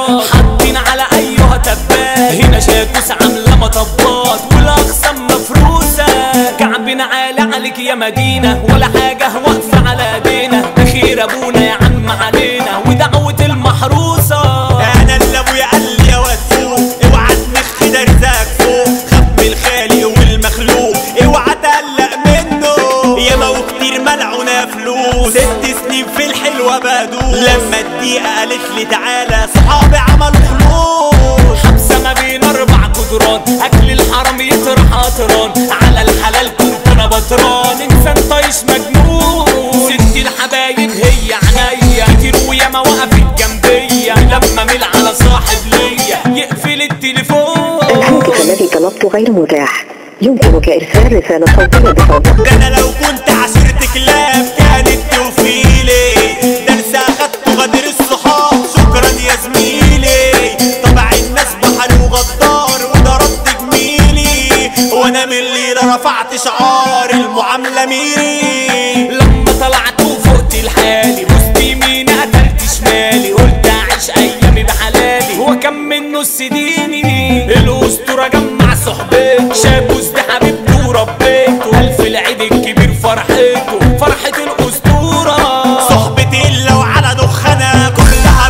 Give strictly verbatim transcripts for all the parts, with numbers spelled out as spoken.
عربات حاطين على ايها تبات. هنا شاكوس عامله مطبات والاقسام مفروسه. كعبنا عالي عليك يا مدينه ولا حاجه واقفه على ايدينا. بخير ابونا يا عم علينا ودعوه المحروسه. انا اللي ابويا قال لي يا واد فوق اوعى تنخ ده رزقك فوق. خاف من الخالق والمخلوق اوعى تقلق منه. ياما وكتير ملعونه فلوس ست سنين في الحلوه بدوس. لما الدقيقه قالت لي تعالى صحابي عملوا خلوص. حبسه ما بين اربع جدران اكل الحرام يطرح قطران. على الحلال كنت انا بطران انسان طايش مجنون. ست الحبايب هي عينيا كتير وياما وقفت جنبيا. لما ميل على صاحب ليا يقفل التليفون. الهاتف الذي طلبته غير متاح. يمكنك إرسال رسالة صوتية بصوتك. ده انا لو كنت عشرة كلاب كانت توفيلي. درس اخدته غدر الصحاب شكرا يا زميلي. طبع الناس بحري وغدار وده رد جميلي. وانا من اللي رفعت شعار المعاملة ميري. لما طلعت وفقت لحالي بوست يميني قتلت شمالي. قلت اعيش ايامي بحلالي هو كم من نص ديني. الاسطوره جمع صحبته شاكوس ده حبيبته وربيته. الف العيد الكبير فرحته فرحه الاسطوره. صحبتي الا وعلى دخانها كلها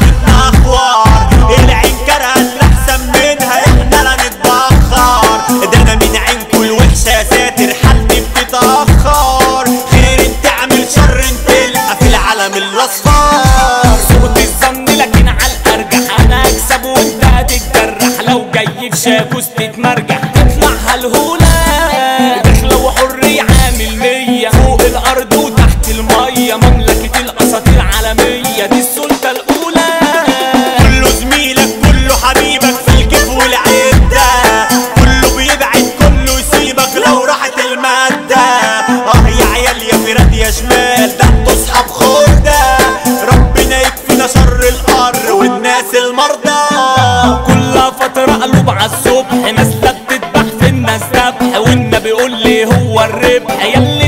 بتنخور. العين كره اللي احسن منها احنا لا نتبخر. ده انا من عينكوا الوحشه يا ساتر حالتي بتتاخر. خير انت اعمل شر انت تلقى في العالم الاصفر. صوت الظن لكن على الارجح انا اكسب وانت هتتجرح. لو جاي في شاكوس تتمرجح تطلع هالهوله. داخله وحريه عامل مية فوق الارض وتحت الميه. مملكه الاساطير عالميه دي السلطه الاولى. كله زميلك كله حبيبك في الكيف والعده. كله بيبعد كله يسيبك لو راحت الماده. اه يا عيال يا فراد يا شمال ده انتوا اصحاب خده. ربنا يكفينا شر القر والناس المرضى. كل فتره قلوب عالصبح نازله بتذبح في الناس ذبح. والنبي يقول لي هو الربح ياللي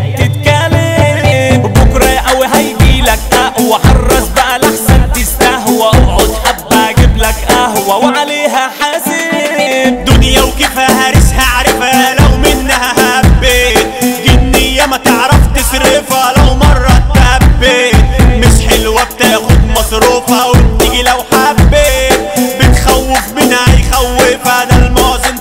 بتتكلم. بكره قوي هيجيلك اقوى. حرص بقى لحسن تستهوى. اقعد حبه اجيب لك قهوه وعليها حاسب. دنيا وكيفها هارسها عارفها لو منها هبيت. جنية ما تعرف تصرفها لو مرة اتهبت. مش حلوة بتاخد مصروفها وبتيجي لو حبيت. بتخوف منها يخوفها ده المازن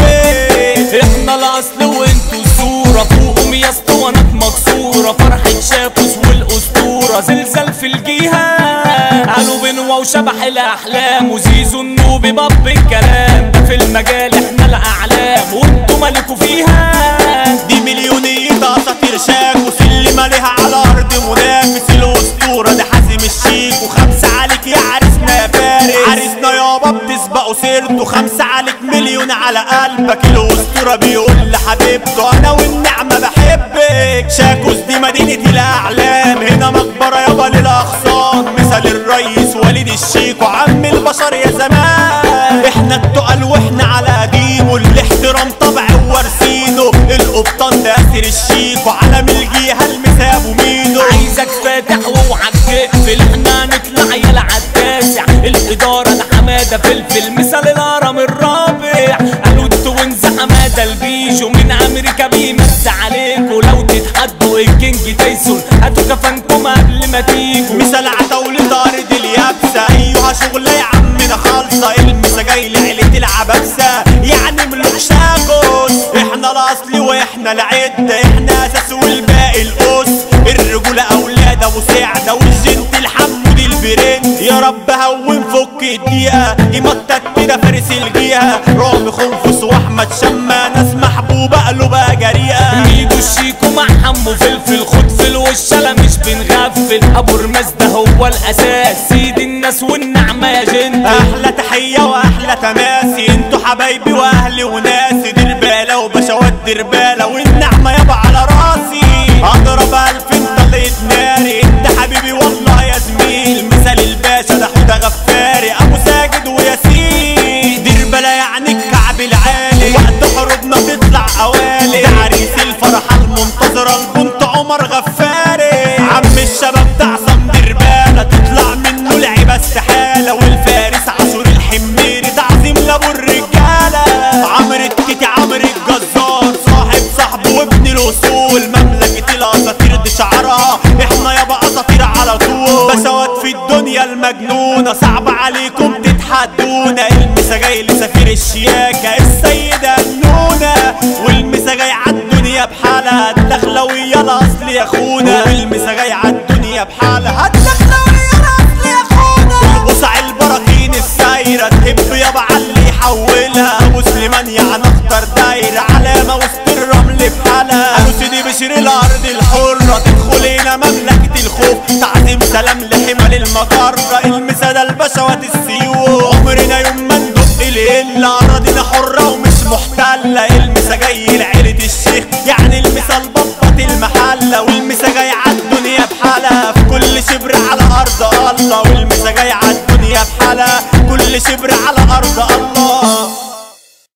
طبيت. احنا الاصل وانتوا الصوره فوقهم يا اسطوانات مكسوره. فرحه شاكوس والاسطوره زلزال في الجيهه. قالوا بنوة وشبح الاحلام وزيزو النوبي باب الكلام. ده في المجال احنا الاعلام وانتوا مالكوا فيها. دي مليونية اساطير شاكوس اللي مالها على ارض منافس. الاسطورة ده حازم الشيك وخمسة عليك يا عريسنا يا فارس. عريسنا يابا بتسبقوا سيرته خمسة عليك مليون على قلبك. الاسطورة بيقول لحبيبته انا والنعمة بحبك. شاكوس دي مدينة الاعلام هنا مقبرة يابا للاخصام. مثال الريس وليد الشيك وعم البشر يا زمان. احنا التقل واحنا على قديمه. الاحترام طبع وارثينه. القبطان ده ياسر الشيك وعلم الجيهة المساب ومينو. عايزك فاتح واوعك تقفل. احنا نطلع يلا عالتاسع. الاداره الحماده فلفل مثال الهرم الرابع. قالوا التوينز حماده البيجو من امريكا بيمس عليكوا. لو تتحدوا الكينج تايسون هاتوا كفنكم قبل ما تيجوا. مثال عتاولة ارض اليابسة ايها شغلة يا عمنا خالصة. المسا جاي لعيلة العبابسة يعني ملوك شاكوس. احنا الاصل واحنا العدة. احنا اساس والباقي القص. الرجولة اولاد ابو سعدة والجنت الحمود البرنس. يا رب هون فك الدقيقة يمطت كده فارس الجيهة. رامي خنفس واحمد شما ناس محبوبة قلوبها جريئة. ميدو الشيكو مع حمو فلفل خد في الوش لا مش بنغفل. ابو رماس ده هو الاساس سيد الناس والنعمة يا جنت. احلى تحية واحلى تماسي انتوا حبايبي واهلي وناسي. دربالة وبشوات دربالة والنعمة يابا على راسي. اضرب الف طليت ناري انت حبيبي والله يا زميل. مثال الباشا ده حوده غفاري ابو ساجد وياسين. دربالة يعني الكعب العالي وقت حروبنا تطلع اوالي. ده عريس الفرحة المنتظرة البنت عمر غفاري. عم الشباب ده عصام دربالة تطلع منه لعيبة استحالة. والفارس عاشور الحلو المجنونة صعب عليكم تتحدونا. المسا جاي لسفير الشياكة السيدة النونة، والمسا جاي عالدنيا بحالها الدخلوية الأصل يا خونا. والمسا جاي عالدنيا بحالها الدخلوية الأصل يا خونا. والقصع البراكين السايرة تهب يابا عاللي يحولها. أبو سليمان يعني أخطر دايرة علامة وسط الرمل بحالها. أبو سيدي بشير الأرض الحرة تدخلينا مملكة الخوف. تعظيم سلام لحمل المقرة المسا ده البشوات السيوف. عمرنا يوم ما ندق القلة أراضينا حرة ومش محتلة. المسا جاي لعيلة الشيخ يعني المسا البطة المحلة. والمسا جاي عالدنيا بحالها في كل شبر على أرض الله. والمسا جاي عالدنيا بحالها كل شبر على